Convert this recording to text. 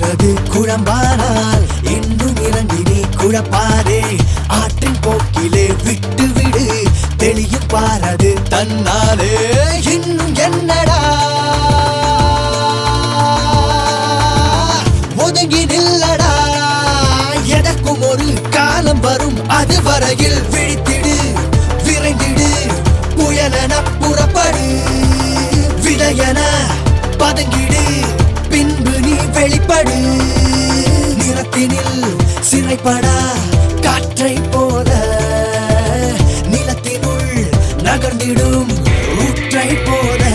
என்பது குழம்பானால் இன்னும் இறங்கி நீ குழப்பாதே. ஆற்றின் போக்கிலே விட்டுவிடு, தெளியும் பாரது தன்னாலே. இன்னும் என்னடா ஒதுங்கி நில்லடா, எதற்கும் ஒரு காலம் வரும், அது வரையில் விழித்திடு, விரைந்திடு, புயலென புறப்படு, விதையென பதுங்கிடு, பின்பு நீ வெளிப்படு. நிறத்தினில் சிறைப்படா காற்றை போல, நிலத்தினுள் நகர்ந்திடும் ஊற்றை போல.